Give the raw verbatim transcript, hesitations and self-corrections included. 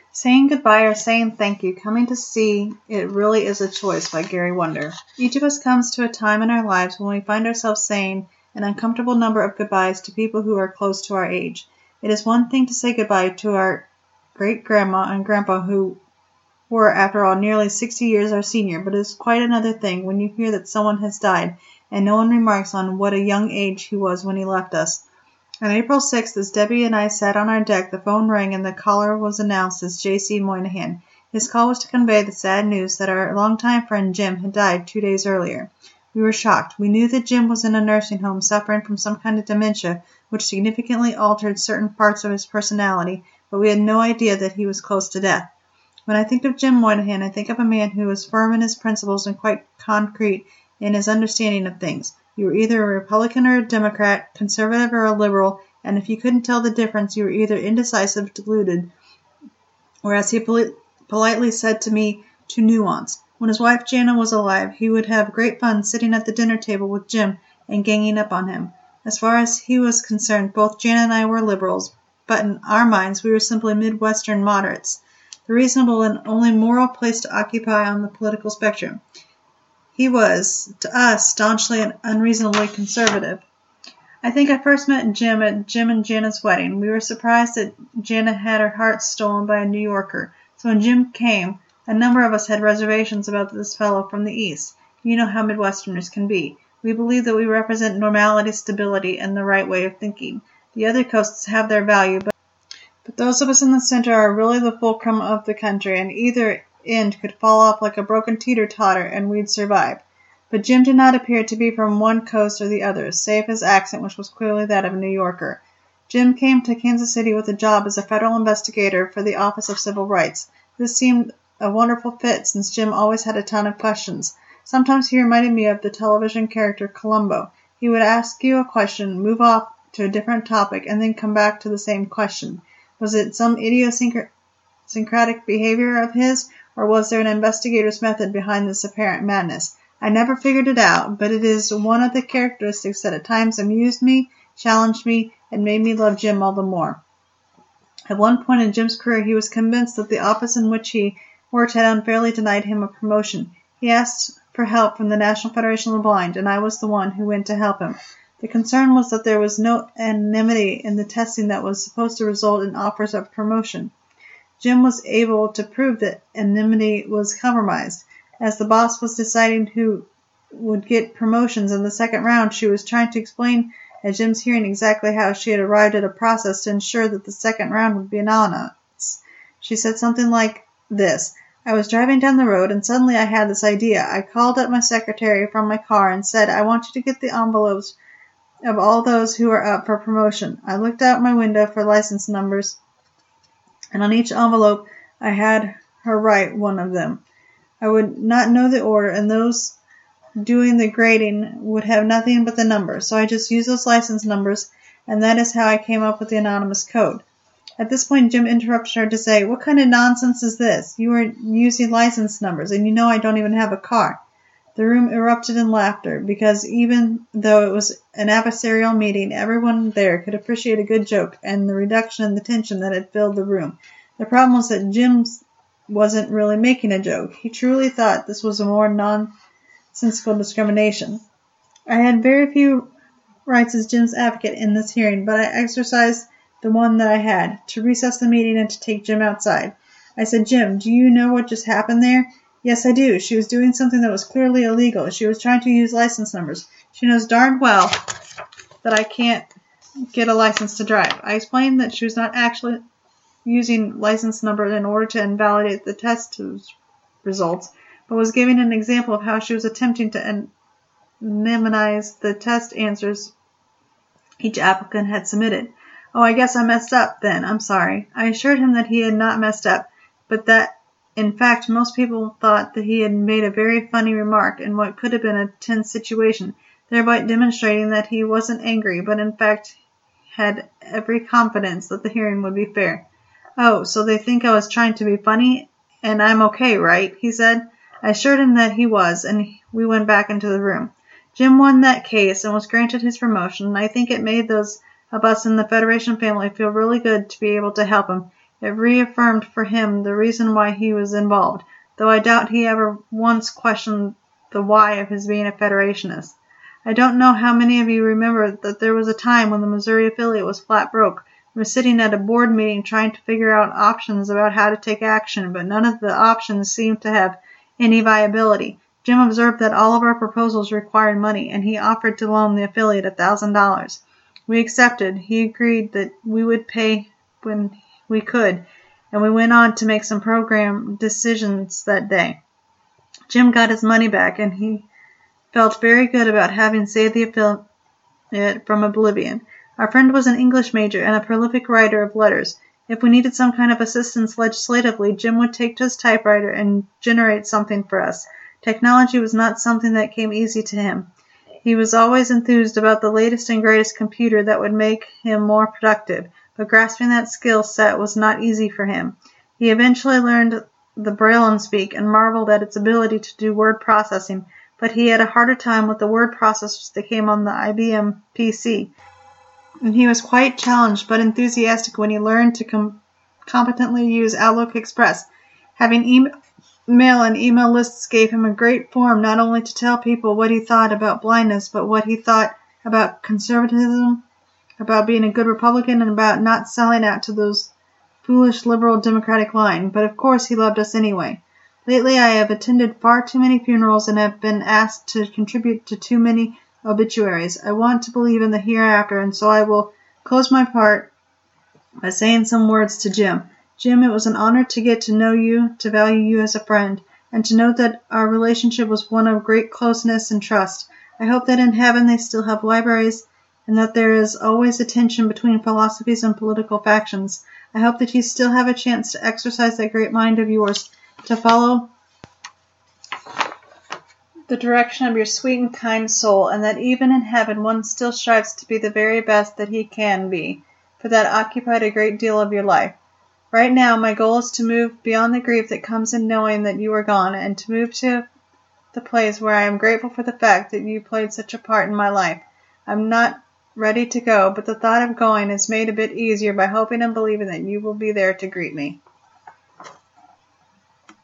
Saying Goodbye or Saying Thank You, Coming to See It Really Is a Choice by Gary Wonder. Each of us comes to a time in our lives when we find ourselves saying an uncomfortable number of goodbyes to people who are close to our age. It is one thing to say goodbye to our great-grandma and grandpa who were, after all, nearly sixty years our senior, but it is quite another thing when you hear that someone has died and no one remarks on what a young age he was when he left us. On April sixth, as Debbie and I sat on our deck, the phone rang and the caller was announced as J C Moynihan. His call was to convey the sad news that our longtime friend Jim had died two days earlier. We were shocked. We knew that Jim was in a nursing home suffering from some kind of dementia which significantly altered certain parts of his personality, but we had no idea that he was close to death. When I think of Jim Moynihan, I think of a man who was firm in his principles and quite concrete in his understanding of things. You were either a Republican or a Democrat, conservative or a liberal, and if you couldn't tell the difference, you were either indecisive, deluded, or, as he poli- politely said to me, too nuanced. When his wife Jana was alive, he would have great fun sitting at the dinner table with Jim and ganging up on him. As far as he was concerned, both Jana and I were liberals, but in our minds we were simply Midwestern moderates, the reasonable and only moral place to occupy on the political spectrum. He was, to us, staunchly and unreasonably conservative. I think I first met Jim at Jim and Jana's wedding. We were surprised that Jana had her heart stolen by a New Yorker. So when Jim came, a number of us had reservations about this fellow from the East. You know how Midwesterners can be. We believe that we represent normality, stability, and the right way of thinking. The other coasts have their value, but, but those of us in the center are really the fulcrum of the country, and either end could fall off like a broken teeter-totter and we'd survive. But Jim did not appear to be from one coast or the other, save his accent, which was clearly that of a New Yorker. Jim came to Kansas City with a job as a federal investigator for the Office of Civil Rights. This seemed a wonderful fit, since Jim always had a ton of questions. Sometimes he reminded me of the television character Columbo. He would ask you a question, move off to a different topic, and then come back to the same question. Was it some idiosyncratic behavior of his, or was there an investigator's method behind this apparent madness? I never figured it out, but it is one of the characteristics that at times amused me, challenged me, and made me love Jim all the more. At one point in Jim's career, he was convinced that the office in which he worked had unfairly denied him a promotion. He asked for help from the National Federation of the Blind, and I was the one who went to help him. The concern was that there was no anonymity in the testing that was supposed to result in offers of promotion. Jim was able to prove that anonymity was compromised. As the boss was deciding who would get promotions in the second round, she was trying to explain at Jim's hearing exactly how she had arrived at a process to ensure that the second round would be anonymous. She said something like this: I was driving down the road, and suddenly I had this idea. I called up my secretary from my car and said, I want you to get the envelopes of all those who are up for promotion. I looked out my window for license numbers, and on each envelope I had her write one of them. I would not know the order, and those doing the grading would have nothing but the number, so I just used those license numbers, and that is how I came up with the anonymous code. At this point, Jim interrupted her to say, What kind of nonsense is this? You are using license numbers, and you know I don't even have a car. The room erupted in laughter, because even though it was an adversarial meeting, everyone there could appreciate a good joke and the reduction in the tension that had filled the room. The problem was that Jim wasn't really making a joke. He truly thought this was a more nonsensical discrimination. I had very few rights as Jim's advocate in this hearing, but I exercised the one that I had, to recess the meeting and to take Jim outside. I said, Jim, do you know what just happened there? Yes, I do. She was doing something that was clearly illegal. She was trying to use license numbers. She knows darned well that I can't get a license to drive. I explained that she was not actually using license number in order to invalidate the test results, but was giving an example of how she was attempting to anonymize the test answers each applicant had submitted. Oh, I guess I messed up then. I'm sorry. I assured him that he had not messed up, but that, in fact, most people thought that he had made a very funny remark in what could have been a tense situation, thereby demonstrating that he wasn't angry, but in fact had every confidence that the hearing would be fair. Oh, so they think I was trying to be funny, and I'm okay, right? He said. I assured him that he was, and we went back into the room. Jim won that case and was granted his promotion, and I think it made those of us in the Federation family feel really good to be able to help him. It reaffirmed for him the reason why he was involved, though I doubt he ever once questioned the why of his being a Federationist. I don't know how many of you remember that there was a time when the Missouri affiliate was flat broke. We were sitting at a board meeting trying to figure out options about how to take action, but none of the options seemed to have any viability. Jim observed that all of our proposals required money, and he offered to loan the affiliate a thousand dollars. We accepted. He agreed that we would pay when we could, and we went on to make some program decisions that day. Jim got his money back, and he felt very good about having saved the affiliate from oblivion. Our friend was an English major and a prolific writer of letters. If we needed some kind of assistance legislatively, Jim would take to his typewriter and generate something for us. Technology was not something that came easy to him. He was always enthused about the latest and greatest computer that would make him more productive, but grasping that skill set was not easy for him. He eventually learned the Braille and Speak and marveled at its ability to do word processing, but he had a harder time with the word processors that came on the I B M P C, and he was quite challenged but enthusiastic when he learned to com- competently use Outlook Express. Having email and email lists gave him a great forum not only to tell people what he thought about blindness, but what he thought about conservatism, about being a good Republican, and about not selling out to those foolish liberal Democratic line. But of course he loved us anyway. Lately I have attended far too many funerals and have been asked to contribute to too many obituaries. I want to believe in the hereafter, and so I will close my part by saying some words to Jim. Jim, it was an honor to get to know you, to value you as a friend, and to know that our relationship was one of great closeness and trust. I hope that in heaven they still have libraries, and that there is always a tension between philosophies and political factions. I hope that you still have a chance to exercise that great mind of yours, to follow the direction of your sweet and kind soul, and that even in heaven one still strives to be the very best that he can be, for that occupied a great deal of your life. Right now, my goal is to move beyond the grief that comes in knowing that you are gone, and to move to the place where I am grateful for the fact that you played such a part in my life. I'm not ready to go, but the thought of going is made a bit easier by hoping and believing that you will be there to greet me.